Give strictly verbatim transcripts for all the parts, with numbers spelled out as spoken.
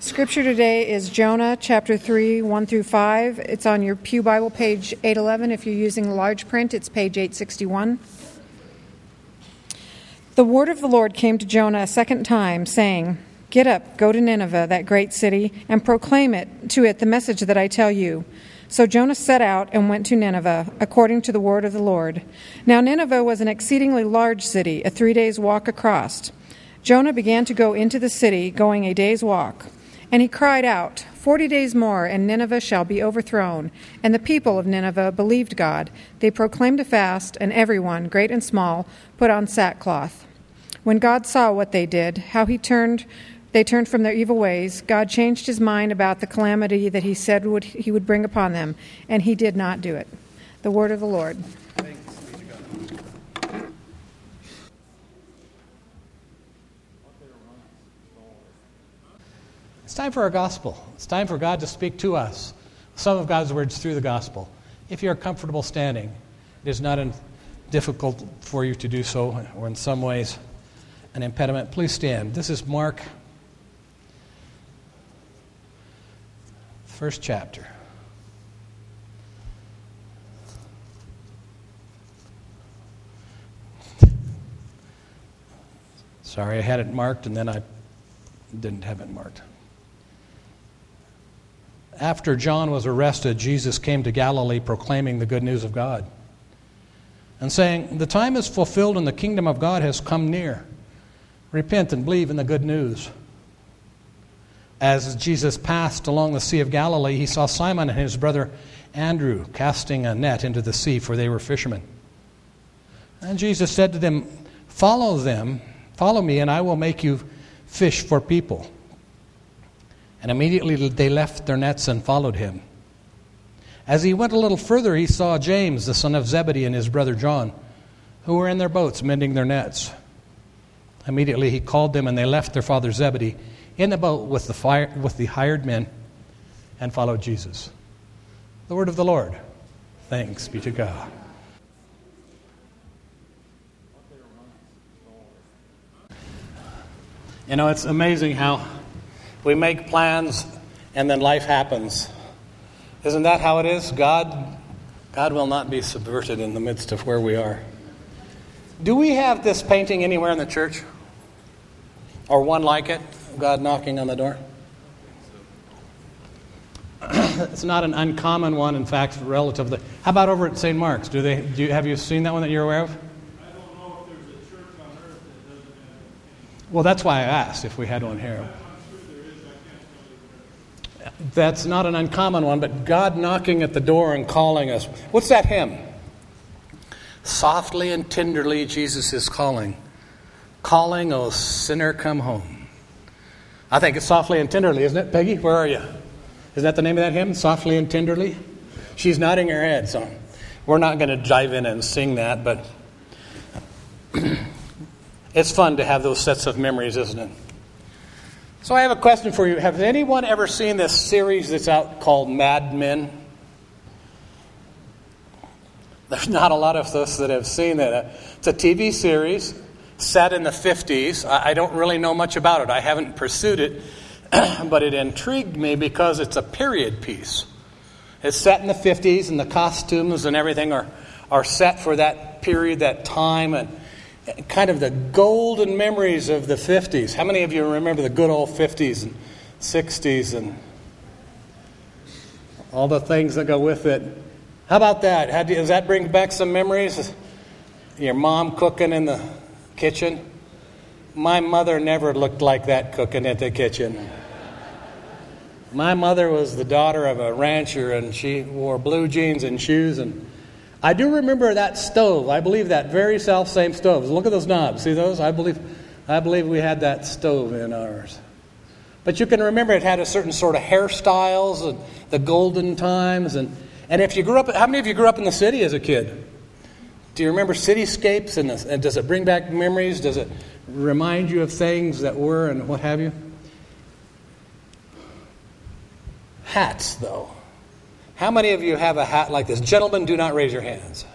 Scripture today is Jonah chapter three, one through five. It's on your Pew Bible, page eight eleven. If you're using large print, it's page eight sixty-one. The word of the Lord came to Jonah a second time, saying, "Get up, go to Nineveh, that great city, and proclaim it to it the message that I tell you." So Jonah set out and went to Nineveh, according to the word of the Lord. Now Nineveh was an exceedingly large city, a three days' walk across. Jonah began to go into the city, going a day's walk. And he cried out, Forty days more, and Nineveh shall be overthrown. And the people of Nineveh believed God. They proclaimed a fast, and everyone, great and small, put on sackcloth. When God saw what they did, how he turned, they turned from their evil ways, God changed his mind about the calamity that he said would, he would bring upon them, and he did not do it. The word of the Lord. Thanks be to God. It's time for our gospel. It's time for God to speak to us. Some of God's words through the gospel. If you're comfortable standing, it is not in, difficult for you to do so, or in some ways an impediment. Please stand. This is Mark, first chapter. Sorry, I had it marked and then I didn't have it marked. After John was arrested, Jesus came to Galilee proclaiming the good news of God and saying, "The time is fulfilled and the kingdom of God has come near. Repent and believe in the good news." As Jesus passed along the Sea of Galilee, he saw Simon and his brother Andrew casting a net into the sea, for they were fishermen. And Jesus said to them, "Follow them, follow me, and I will make you fish for people." And immediately they left their nets and followed him. As he went a little further, he saw James, the son of Zebedee, and his brother John, who were in their boats mending their nets. Immediately he called them, and they left their father Zebedee in the boat with the fire, with the hired men, and followed Jesus. The word of the Lord. Thanks be to God. You know, it's amazing how we make plans and then life happens. Isn't that how it is? God, God will not be subverted in the midst of where we are. Do we have this painting anywhere in the church? Or one like it? God knocking on the door? It's not an uncommon one, in fact, relatively. How about over at Saint Mark's? Do they? Do you, have you seen that one that you're aware of? I don't know if there's a church on earth that doesn't have. Well, that's why I asked if we had one here. I'm sure there is. I can't tell you where. That's not an uncommon one, but God knocking at the door and calling us. What's that hymn? Softly and tenderly Jesus is calling. Calling, O sinner, come home. I think it's softly and tenderly, isn't it, Peggy? Where are you? Is that the name of that hymn? Softly and tenderly? She's nodding her head, so we're not going to dive in and sing that, but it's fun to have those sets of memories, isn't it? So I have a question for you. Has anyone ever seen this series that's out called Mad Men? There's not a lot of us that have seen that. It's a T V series set in the fifties. I don't really know much about it. I haven't pursued it, but it intrigued me because it's a period piece. It's set in the fifties, and the costumes and everything are, are set for that period, that time, and kind of the golden memories of the fifties. How many of you remember the good old fifties and sixties and all the things that go with it? How about that? How do, does that bring back some memories? Your mom cooking in the kitchen? My mother never looked like that cooking at the kitchen. My mother was the daughter of a rancher, and she wore blue jeans and shoes, and I do remember that stove. I believe that very self-same stove. Look at those knobs. See those? I believe I believe we had that stove in ours. But you can remember it had a certain sort of hairstyles and the golden times. And, and if you grew up, how many of you grew up in the city as a kid? Do you remember cityscapes? And, the, and does it bring back memories? Does it remind you of things that were and what have you? Hats, though. How many of you have a hat like this? Gentlemen, do not raise your hands.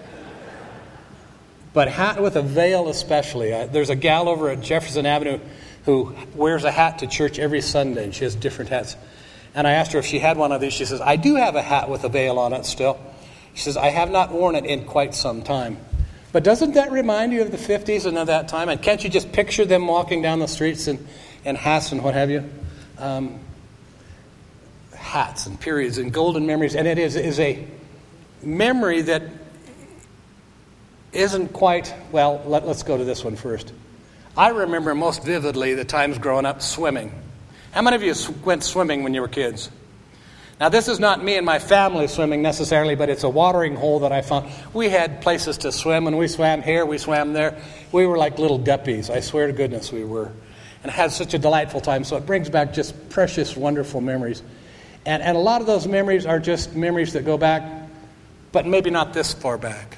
But hat with a veil especially. There's a gal over at Jefferson Avenue who wears a hat to church every Sunday. She has different hats. And I asked her if she had one of these. She says, I do have a hat with a veil on it still. She says, I have not worn it in quite some time. But doesn't that remind you of the fifties and of that time? And can't you just picture them walking down the streets in, in hats and what have you? Um, hats and periods and golden memories. And it is, is a memory that isn't quite, well, let, let's go to this one first. I remember most vividly the times growing up swimming. How many of you went swimming when you were kids? Now, this is not me and my family swimming necessarily, but it's a watering hole that I found. We had places to swim, and we swam here, we swam there. We were like little guppies. I swear to goodness we were. And had such a delightful time. So it brings back just precious, wonderful memories. And, and a lot of those memories are just memories that go back, but maybe not this far back.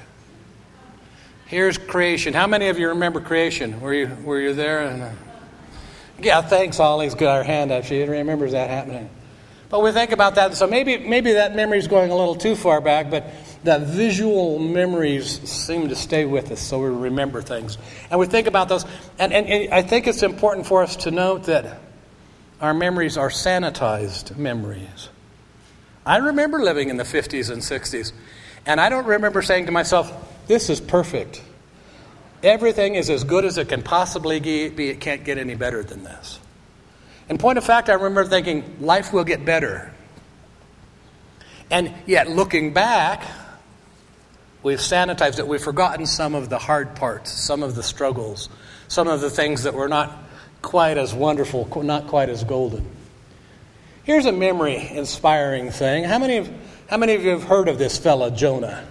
Here's creation. How many of you remember creation? Were you were you there? And, uh, yeah, thanks. Ollie's got her hand up. She remembers that happening. But we think about that. So maybe maybe that memory's going a little too far back, but the visual memories seem to stay with us, so we remember things. And we think about those. And, and, and I think it's important for us to note that our memories are sanitized memories. I remember living in the fifties and sixties, and I don't remember saying to myself, this is perfect. Everything is as good as it can possibly be. It can't get any better than this. In point of fact, I remember thinking, life will get better. And yet, looking back, we've sanitized it. We've forgotten some of the hard parts, some of the struggles, some of the things that were not quite as wonderful, not quite as golden. Here's a memory-inspiring thing. How many of, how many of you have heard of this fella, Jonah?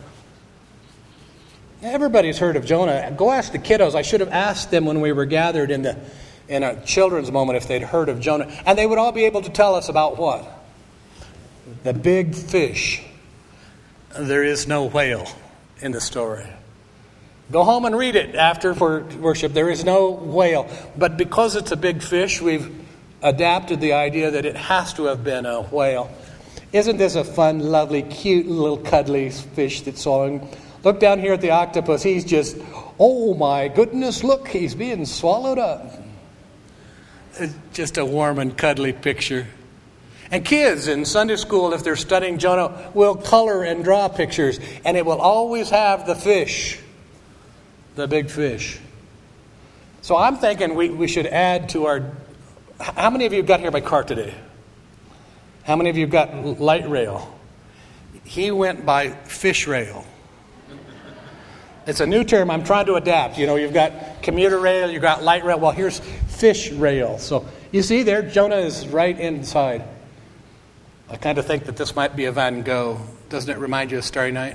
Everybody's heard of Jonah. Go ask the kiddos. I should have asked them when we were gathered in the in a children's moment if they'd heard of Jonah. And they would all be able to tell us about what? The big fish. There is no whale in the story. Go home and read it after for worship. There is no whale. But because it's a big fish, we've adapted the idea that it has to have been a whale. Isn't this a fun, lovely, cute little cuddly fish that's swallowing? Look down here at the octopus. He's just, oh my goodness, look, he's being swallowed up. It's just a warm and cuddly picture. And kids in Sunday school, if they're studying Jonah, will color and draw pictures. And it will always have the fish, the big fish. So I'm thinking we, we should add to our... How many of you got here by car today? How many of you got light rail? He went by fish rail. It's a new term I'm trying to adapt. You know, you've got commuter rail, you've got light rail. Well, here's fish rail. So you see there, Jonah is right inside. I kind of think that this might be a Van Gogh. Doesn't it remind you of Starry Night?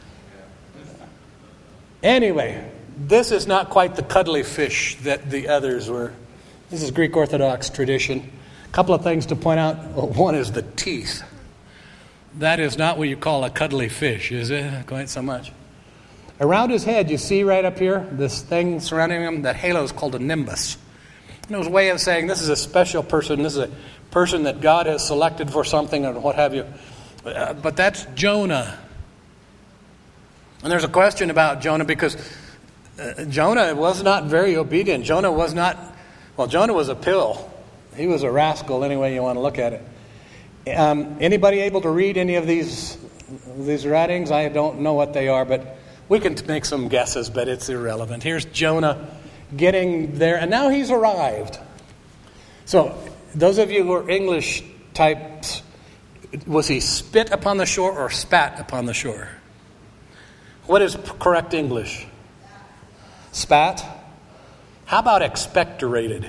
Anyway, this is not quite the cuddly fish that the others were. This is Greek Orthodox tradition. A couple of things to point out. One is the teeth. That is not what you call a cuddly fish, is it? Quite so much. Around his head, you see right up here, this thing surrounding him, that halo is called a nimbus. And it was a way of saying this is a special person, this is a person that God has selected for something or what have you. Uh, but that's Jonah. And there's a question about Jonah because uh, Jonah was not very obedient. Jonah was not, well, Jonah was a pill. He was a rascal any way you want to look at it. Um, anybody able to read any of these, these writings? I don't know what they are, but we can make some guesses, but it's irrelevant. Here's Jonah getting there, and now he's arrived. So, those of you who are English types, was he spit upon the shore or spat upon the shore? What is correct English? Spat? How about expectorated?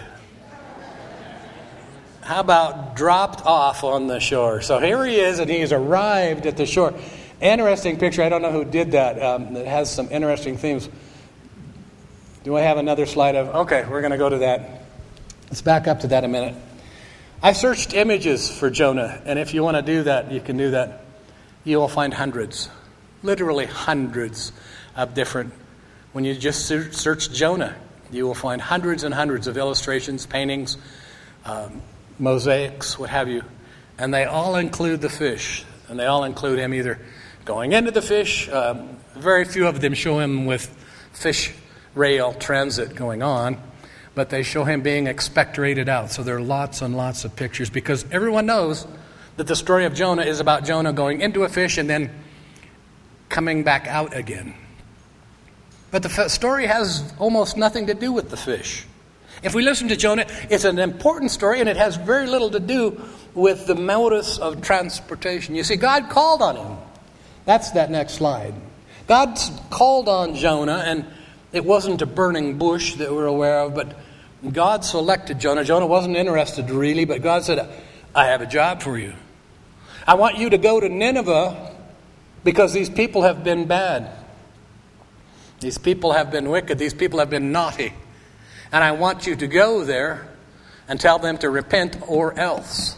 How about dropped off on the shore? So here he is, and he's arrived at the shore. Interesting picture. I don't know who did that. Um, it has some interesting themes. Do I have another slide of... Okay, we're going to go to that. Let's back up to that a minute. I searched images for Jonah, and if you want to do that, you can do that. You will find hundreds, literally hundreds of different... When you just search Jonah, you will find hundreds and hundreds of illustrations, paintings, um, mosaics, what have you. And they all include the fish, and they all include him either going into the fish. Um, very few of them show him with fish rail transit going on. but they show him being expectorated out. So there are lots and lots of pictures because everyone knows that the story of Jonah is about Jonah going into a fish and then coming back out again. But the f- story has almost nothing to do with the fish. If we listen to Jonah, it's an important story and it has very little to do with the modus of transportation. You see, God called on him. That's that next slide. God called on Jonah, and it wasn't a burning bush that we're aware of, but God selected Jonah. Jonah wasn't interested really, but God said, I have a job for you. I want you to go to Nineveh because these people have been bad. These people have been wicked. These people have been naughty. And I want you to go there and tell them to repent or else.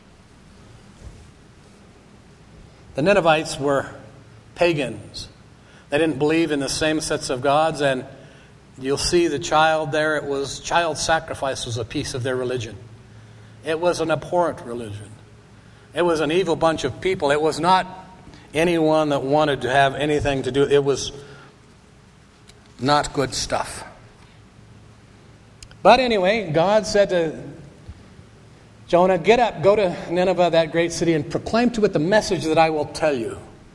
The Ninevites were pagans. They didn't believe in the same sets of gods, and you'll see the child there. It was child sacrifice was a piece of their religion. It was an abhorrent religion. It was an evil bunch of people. It was not anyone that wanted to have anything to do. It was not good stuff. But anyway, God said to Jonah, get up, go to Nineveh, that great city, and proclaim to it the message that I will tell you.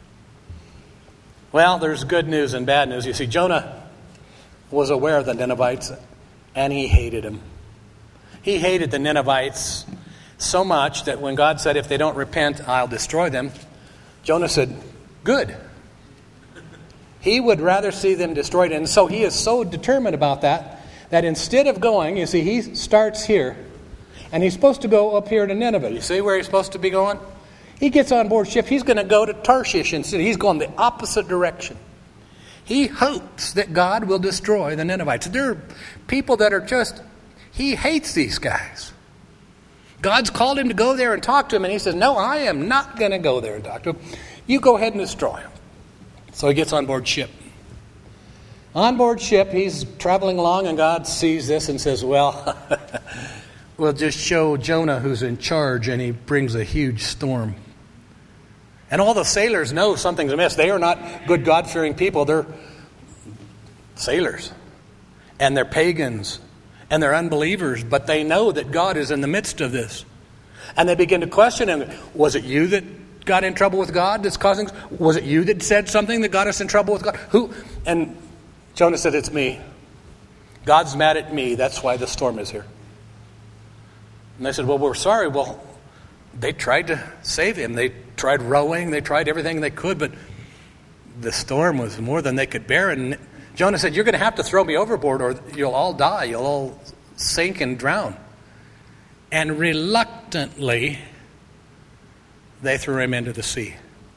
Well, there's good news and bad news. You see, Jonah was aware of the Ninevites, and he hated them. He hated the Ninevites so much that when God said, if they don't repent, I'll destroy them, Jonah said, good. He would rather see them destroyed. And so he is so determined about that, that instead of going, you see, he starts here, and he's supposed to go up here to Nineveh. You see where he's supposed to be going? He gets on board ship. He's going to go to Tarshish instead. He's going the opposite direction. He hopes that God will destroy the Ninevites. There are people that are just, he hates these guys. God's called him to go there and talk to him, and he says, no, I am not going to go there and talk to him. You go ahead and destroy him. So he gets on board ship. On board ship, he's traveling along, and God sees this and says, well, we'll just show Jonah who's in charge, and he brings a huge storm. And all the sailors know something's amiss. They are not good God-fearing people. They're sailors. And they're pagans. And they're unbelievers. But they know that God is in the midst of this. And they begin to question him. Was it you that got in trouble with God that's causing... Was it you that said something that got us in trouble with God? Who? And Jonah said, it's me. God's mad at me. That's why the storm is here. And they said, well, we're sorry. Well, they tried to save him. They tried rowing. They tried everything they could, but the storm was more than they could bear. And Jonah said, you're going to have to throw me overboard or you'll all die. You'll all sink and drown. And reluctantly, they threw him into the sea.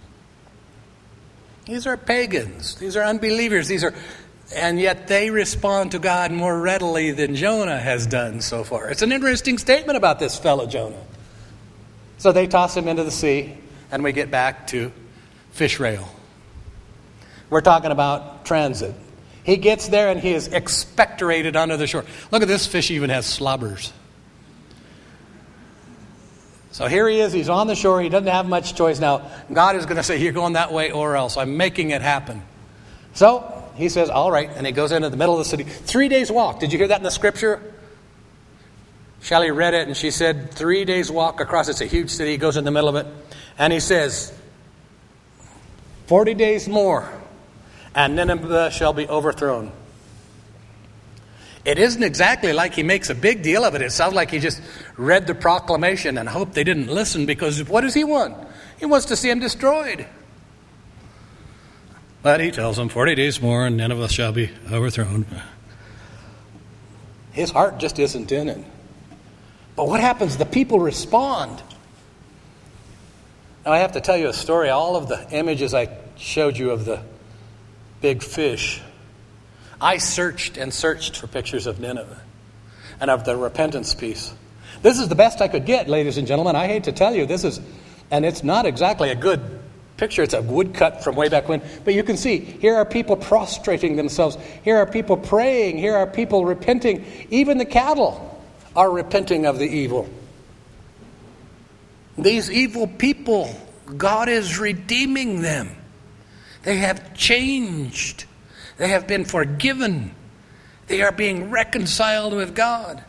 These are pagans. These are unbelievers. These are, and yet they respond to God more readily than Jonah has done so far. It's an interesting statement about this fellow Jonah. So they toss him into the sea, and we get back to fish rail. We're talking about transit. He gets there, and he is expectorated onto the shore. Look at this fish, even has slobbers. So here he is. He's on the shore. He doesn't have much choice now. God is going to say, you're going that way or else. I'm making it happen. So he says, all right, and he goes into the middle of the city. Three days walk. Did you hear that in the scripture? Shelley read it, and she said, three days walk across. It's a huge city. He goes in the middle of it. And he says, forty days more, and Nineveh shall be overthrown. It isn't exactly like he makes a big deal of it. It sounds like he just read the proclamation and hoped they didn't listen, because what does he want? He wants to see him destroyed. But he tells them, forty days more, and Nineveh shall be overthrown. His heart just isn't in it. But what happens? The people respond. Now I have to tell you a story. All of the images I showed you of the big fish, I searched and searched for pictures of Nineveh and of the repentance piece. This is the best I could get, ladies and gentlemen. I hate to tell you, this is, and it's not exactly a good picture. It's a woodcut from way back when. But you can see, here are people prostrating themselves. Here are people praying. Here are people repenting. Even the cattle are repenting of the evil. These evil people, God is redeeming them. They have changed. They have been forgiven. They are being reconciled with God.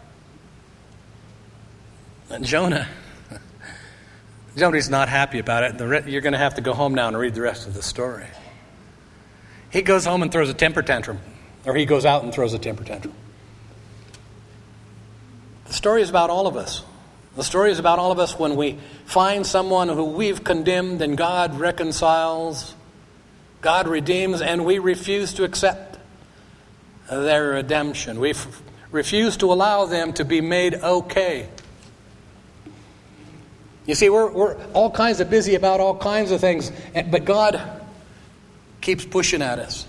And Jonah, Jonah's not happy about it. The re- you're going to have to go home now and read the rest of the story. He goes home and throws a temper tantrum. Or he goes out and throws a temper tantrum. The story is about all of us. The story is about all of us when we find someone who we've condemned and God reconciles, God redeems, and we refuse to accept their redemption. We f- refuse to allow them to be made okay. You see, we're, we're all kinds of busy about all kinds of things, but God keeps pushing at us.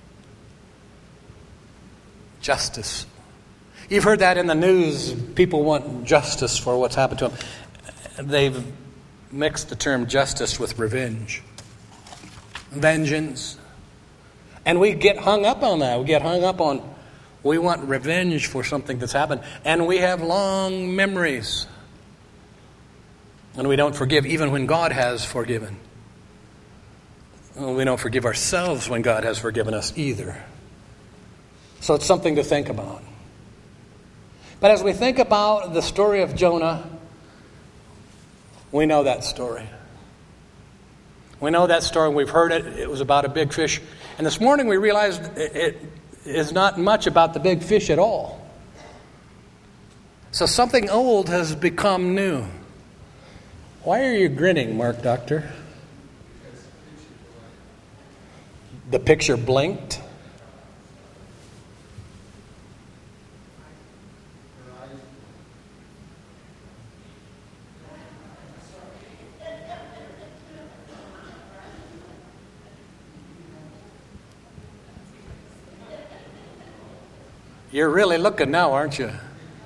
Justice. You've heard that in the news. People want justice for what's happened to them. They've mixed the term justice with revenge. Vengeance. And we get hung up on that. We get hung up on, we want revenge for something that's happened. And we have long memories. And we don't forgive even when God has forgiven. We don't forgive ourselves when God has forgiven us either. So it's something to think about. But as we think about the story of Jonah, we know that story. We know that story. We've heard it. It was about a big fish. And this morning we realized it is not much about the big fish at all. So something old has become new. Why are you grinning, Mark Doctor? The picture blinked. You're really looking now, aren't you?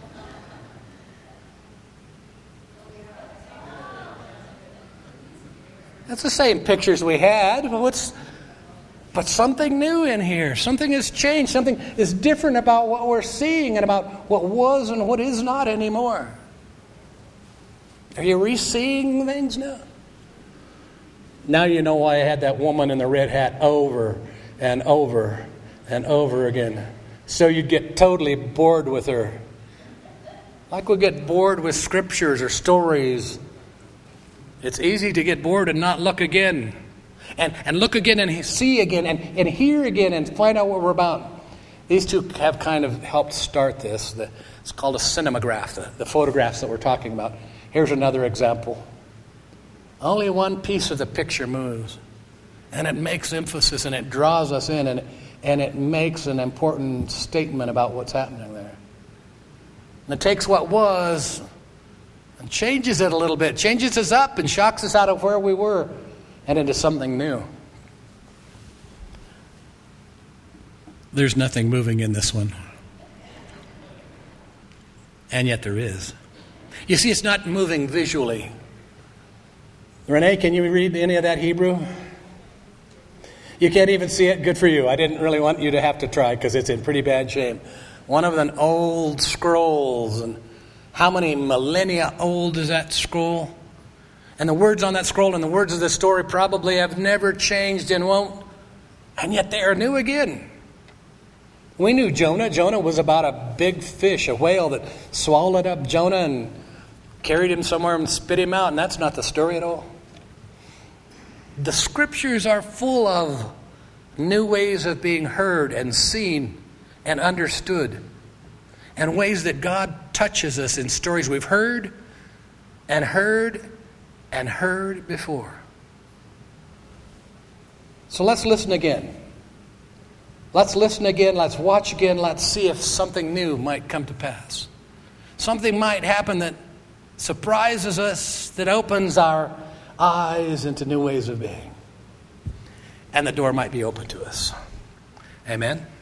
That's the same pictures we had. What's, but something new in here. Something has changed. Something is different about what we're seeing and about what was and what is not anymore. Are you re-seeing things now? Now you know why I had that woman in the red hat over and over and over again. So you'd get totally bored with her. Like we get bored with scriptures or stories. It's easy to get bored and not look again. And and look again and see again and, and hear again and find out what we're about. These two have kind of helped start this. The, it's called a cinematograph, the, the photographs that we're talking about. Here's another example. Only one piece of the picture moves. And it makes emphasis and it draws us in and And it makes an important statement about what's happening there. And it takes what was and changes it a little bit. Changes us up and shocks us out of where we were and into something new. There's nothing moving in this one. And yet there is. You see, it's not moving visually. Renee, can you read any of that Hebrew? You can't even see it? Good for you. I didn't really want you to have to try because it's in pretty bad shape. One of the old scrolls. And how many millennia old is that scroll? And the words on that scroll and the words of the story probably have never changed and won't. And yet they are new again. We knew Jonah. Jonah was about a big fish, a whale that swallowed up Jonah and carried him somewhere and spit him out. And that's not the story at all. The scriptures are full of new ways of being heard and seen and understood, and ways that God touches us in stories we've heard and heard and heard before. So let's listen again. Let's listen again. Let's watch again. Let's see if something new might come to pass. Something might happen that surprises us, that opens our eyes into new ways of being. And the door might be open to us. Amen.